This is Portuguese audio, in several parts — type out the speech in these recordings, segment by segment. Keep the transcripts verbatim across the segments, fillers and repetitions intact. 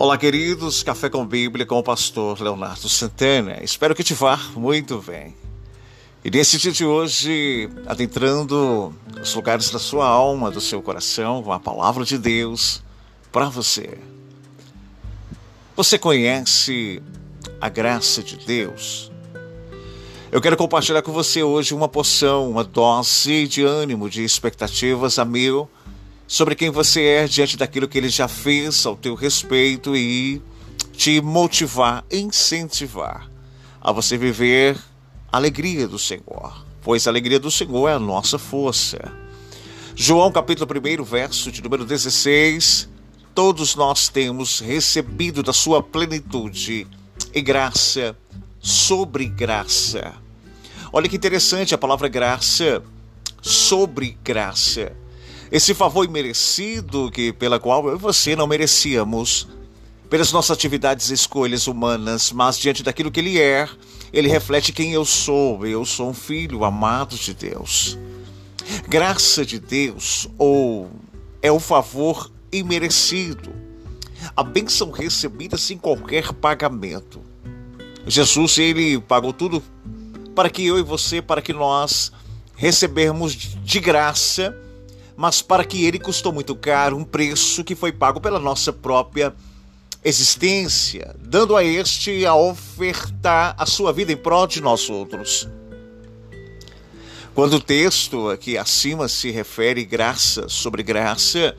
Olá, queridos, Café com Bíblia com o pastor Leonardo Santana. Espero que te vá muito bem. E nesse dia de hoje, adentrando os lugares da sua alma, do seu coração, com a palavra de Deus para você. Você conhece a graça de Deus? Eu quero compartilhar com você hoje uma porção, uma dose de ânimo, de expectativas a mil, sobre quem você é diante daquilo que Ele já fez ao teu respeito e te motivar, incentivar a você viver a alegria do Senhor, pois a alegria do Senhor é a nossa força. João capítulo um, verso de número dezesseis, todos nós temos recebido da sua plenitude e graça sobre graça. Olha que interessante a palavra graça sobre graça. Esse favor imerecido que, pela qual eu e você não merecíamos, pelas nossas atividades e escolhas humanas, mas diante daquilo que Ele é, Ele reflete quem eu sou. Eu sou um filho amado de Deus. Graça de Deus, ou é o favor imerecido, a bênção recebida sem qualquer pagamento. Jesus, Ele pagou tudo para que eu e você, para que nós recebermos de graça, mas para que Ele custou muito caro, um preço que foi pago pela nossa própria existência, dando a este a ofertar a sua vida em prol de nós outros. Quando o texto aqui acima se refere graça sobre graça,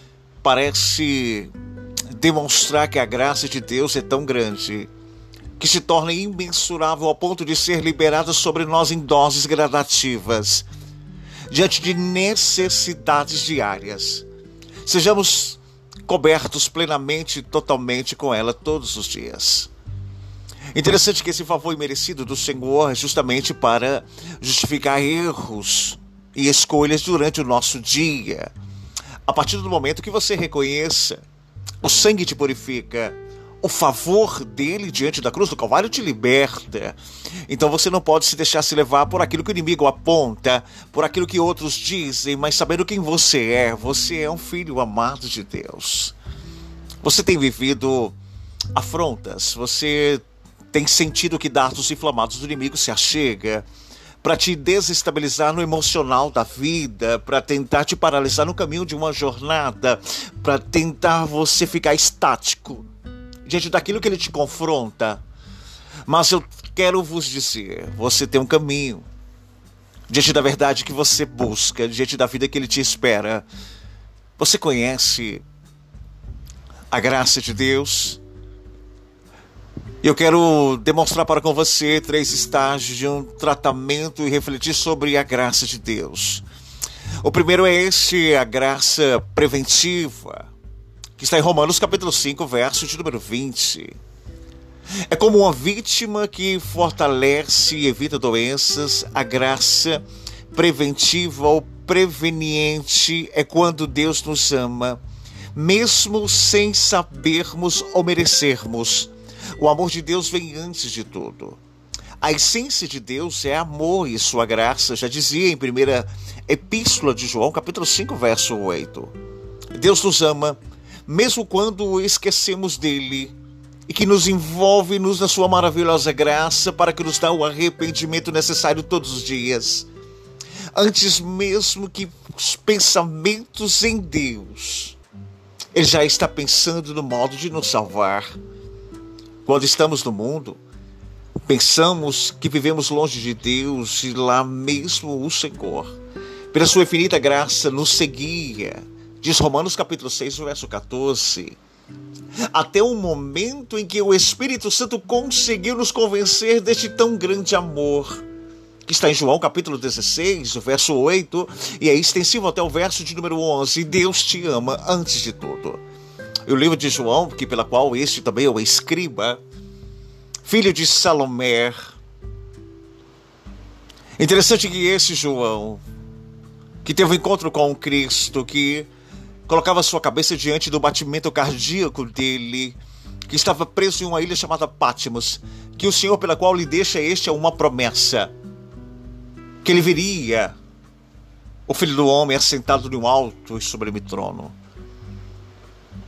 parece demonstrar que a graça de Deus é tão grande que se torna imensurável ao ponto de ser liberada sobre nós em doses gradativas, diante de necessidades diárias. Sejamos cobertos plenamente e totalmente com ela todos os dias. Interessante que esse favor imerecido do Senhor é justamente para justificar erros e escolhas durante o nosso dia. A partir do momento que você reconheça, o sangue te purifica, o favor dele diante da cruz do Calvário te liberta. Então você não pode se deixar se levar por aquilo que o inimigo aponta, por aquilo que outros dizem, mas sabendo quem você é. Você é um filho amado de Deus. Você tem vivido afrontas, você tem sentido que dardos inflamados do inimigo se achega para te desestabilizar no emocional da vida, para tentar te paralisar no caminho de uma jornada, para tentar você ficar estático diante daquilo que ele te confronta. Mas eu quero vos dizer, você tem um caminho diante da verdade que você busca, diante da vida que ele te espera. Você conhece a graça de Deus? Eu quero demonstrar para com você três estágios de um tratamento e refletir sobre a graça de Deus. O primeiro é este, a graça preventiva, que está em Romanos capítulo cinco, verso de número vinte. É como uma vítima que fortalece e evita doenças. A graça preventiva ou preveniente é quando Deus nos ama, mesmo sem sabermos ou merecermos. O amor de Deus vem antes de tudo. A essência de Deus é amor e sua graça, já dizia em primeira epístola de João, capítulo cinco, verso oito. Deus nos ama, mesmo quando esquecemos dele, e que nos envolve-nos na sua maravilhosa graça para que nos dá o arrependimento necessário todos os dias. Antes mesmo que os pensamentos em Deus, Ele já está pensando no modo de nos salvar. Quando estamos no mundo, pensamos que vivemos longe de Deus e lá mesmo o Senhor, pela sua infinita graça, nos seguia. Diz Romanos capítulo seis, verso quatorze. Até o momento em que o Espírito Santo conseguiu nos convencer deste tão grande amor, que está em João capítulo dezesseis, verso oito, e é extensivo até o verso de número onze. Deus te ama antes de tudo. E o livro de João, que pela qual este também é o escriba, filho de Salomé. Interessante que esse João, que teve um encontro com Cristo, que colocava sua cabeça diante do batimento cardíaco dele, que estava preso em uma ilha chamada Patmos, que o Senhor pela qual lhe deixa este é uma promessa, que ele viria, o Filho do Homem assentado no alto e sublime trono.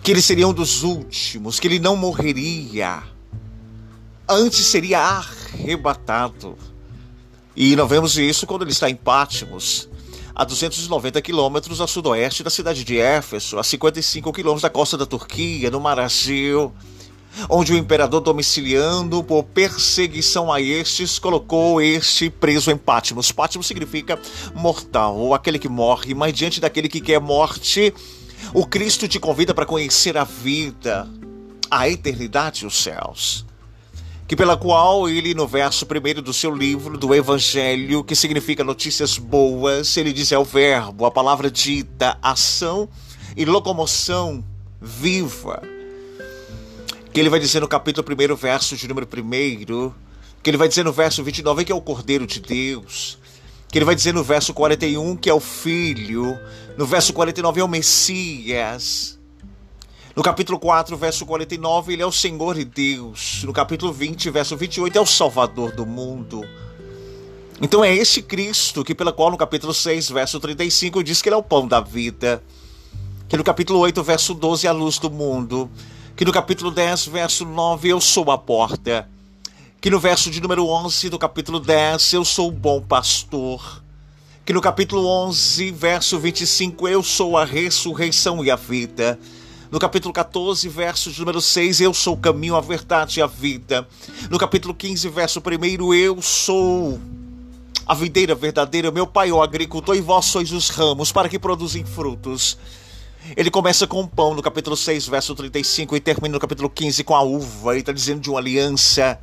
que ele seria um dos últimos, que ele não morreria, antes seria arrebatado. E nós vemos isso quando ele está em Patmos, a duzentos e noventa quilômetros a sudoeste da cidade de Éfeso, a cinquenta e cinco quilômetros da costa da Turquia, no Mar Egeu, onde o imperador Domiciliano, por perseguição a estes, colocou este preso em Patmos. Patmos significa mortal, ou aquele que morre, mas diante daquele que quer morte, o Cristo te convida para conhecer a vida, a eternidade e os céus. Que pela qual ele, no verso primeiro do seu livro, do Evangelho, que significa notícias boas, ele diz é o verbo, a palavra dita, ação e locomoção viva. Que ele vai dizer no capítulo primeiro, verso de número primeiro, que ele vai dizer no verso vinte e nove que é o Cordeiro de Deus, que ele vai dizer no verso quarenta e um que é o Filho, no verso quarenta e nove é o Messias, no capítulo quatro, verso quarenta e nove, ele é o Senhor e Deus, no capítulo vinte, verso vinte e oito, é o Salvador do mundo. Então é esse Cristo que pela qual no capítulo seis, verso trinta e cinco, diz que ele é o pão da vida, que no capítulo oito, verso doze, é a luz do mundo, que no capítulo dez, verso nove, eu sou a porta, que no verso de número onze do capítulo dez, eu sou o bom pastor, que no capítulo onze, verso vinte e cinco, eu sou a ressurreição e a vida, no capítulo quatorze, verso de número seis, eu sou o caminho, a verdade e a vida, no capítulo quinze, verso primeiro, eu sou a videira verdadeira, meu pai é o agricultor e vós sois os ramos para que produzem frutos. Ele começa com o pão no capítulo seis, verso trinta e cinco, e termina no capítulo quinze com a uva. Ele está dizendo de uma aliança.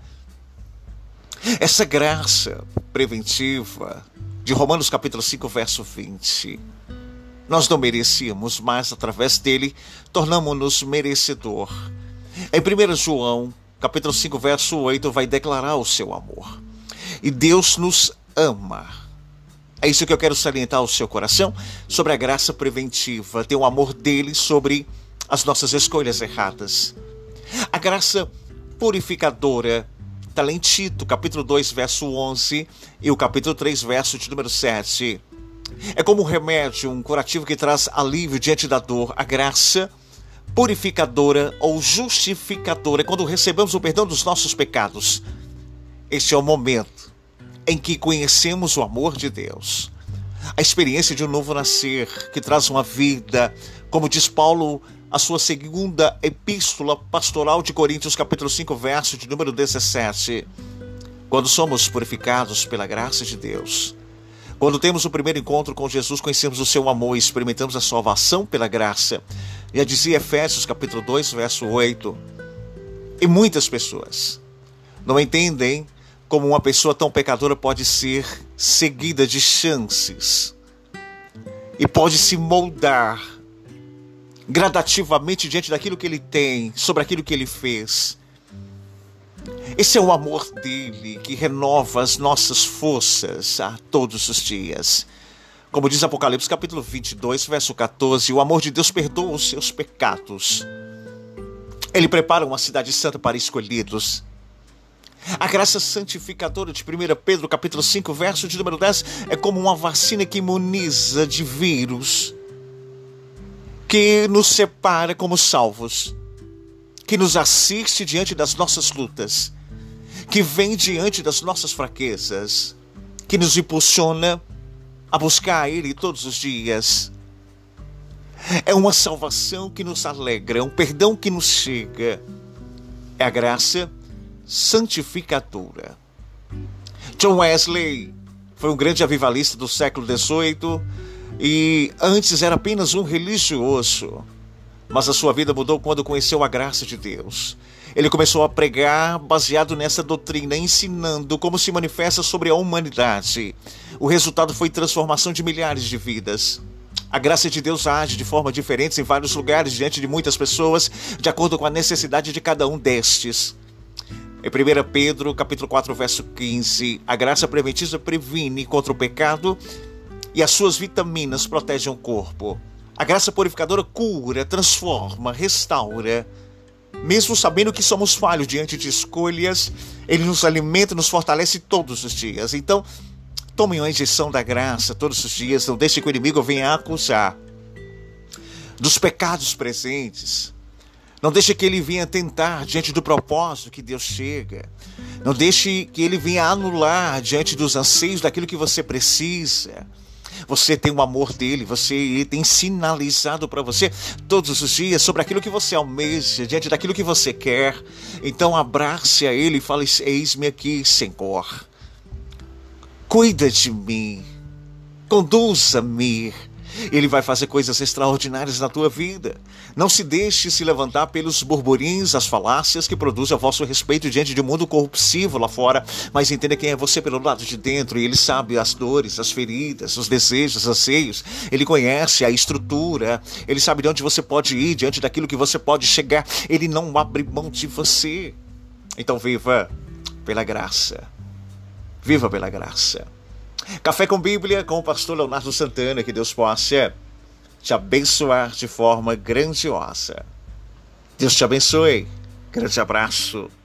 Essa graça preventiva de Romanos capítulo cinco, verso vinte. Nós não merecíamos, mas através dele tornamos-nos merecedor. Em primeiro João capítulo cinco, verso oito, vai declarar o seu amor. E Deus nos ama. É isso que eu quero salientar ao seu coração sobre a graça preventiva, ter o amor dele sobre as nossas escolhas erradas. A graça purificadora está lá em Tito, capítulo dois, verso onze, e o capítulo três, verso de número sete. É como um remédio, um curativo que traz alívio diante da dor. A graça purificadora ou justificadora é quando recebemos o perdão dos nossos pecados. Este é o momento em que conhecemos o amor de Deus, a experiência de um novo nascer, que traz uma vida, como diz Paulo, a sua segunda epístola pastoral de Coríntios, capítulo cinco, verso de número dezessete. Quando somos purificados pela graça de Deus, quando temos o primeiro encontro com Jesus, conhecemos o seu amor e experimentamos a salvação pela graça. Já dizia Efésios, capítulo dois, verso oito. E muitas pessoas não entendem como uma pessoa tão pecadora pode ser seguida de chances e pode se moldar gradativamente diante daquilo que ele tem, sobre aquilo que ele fez. Esse é o amor dele que renova as nossas forças a todos os dias. Como diz Apocalipse capítulo vinte e dois, verso quatorze, o amor de Deus perdoa os seus pecados. Ele prepara uma cidade santa para escolhidos. A graça santificadora de primeiro Pedro, capítulo cinco, verso de número dez, é como uma vacina que imuniza de vírus, que nos separa como salvos, que nos assiste diante das nossas lutas, que vem diante das nossas fraquezas, que nos impulsiona a buscar a Ele todos os dias. É uma salvação que nos alegra, é um perdão que nos chega. É a graça santificadora. John Wesley foi um grande avivalista do século dezoito e antes era apenas um religioso, mas a sua vida mudou quando conheceu a graça de Deus. Ele começou a pregar baseado nessa doutrina, ensinando como se manifesta sobre a humanidade. O resultado foi transformação de milhares de vidas. A graça de Deus age de forma diferente em vários lugares, diante de muitas pessoas, de acordo com a necessidade de cada um destes. Em primeiro Pedro, capítulo quatro, verso quinze, a graça preventiva previne contra o pecado e as suas vitaminas protegem o corpo. A graça purificadora cura, transforma, restaura. Mesmo sabendo que somos falhos diante de escolhas, Ele nos alimenta e nos fortalece todos os dias. Então, tome uma injeção da graça todos os dias, não deixe que o inimigo venha acusar dos pecados presentes, Não deixe que ele venha tentar diante do propósito que Deus chega. Não deixe que ele venha anular diante dos anseios daquilo que você precisa. Você tem o amor dele, você, ele tem sinalizado para você todos os dias sobre aquilo que você almeja, diante daquilo que você quer. Então abrace a ele e fale: eis-me aqui, Senhor. Cuida de mim, conduza-me. Ele vai fazer coisas extraordinárias na tua vida. Não se deixe se levantar pelos burburins, as falácias que produzem a vosso respeito diante de um mundo corruptível lá fora. Mas entenda quem é você pelo lado de dentro. E ele sabe as dores, as feridas, os desejos, os anseios. Ele conhece a estrutura. Ele sabe de onde você pode ir, diante daquilo que você pode chegar. Ele não abre mão de você. Então viva pela graça. Viva pela graça. Café com Bíblia com o pastor Leonardo Santana. Que Deus possa te abençoar de forma grandiosa. Deus te abençoe. Grande abraço.